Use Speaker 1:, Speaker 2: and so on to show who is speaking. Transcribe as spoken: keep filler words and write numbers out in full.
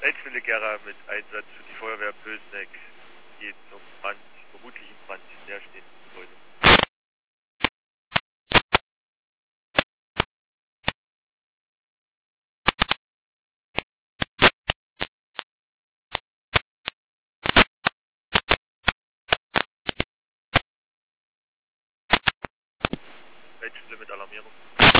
Speaker 1: Feldstelle Gera mit Einsatz für die Feuerwehr Pösneck geht zum Brand, vermutlichen Brand in leerstehenden Gebäude. Feldstelle mit Alarmierung.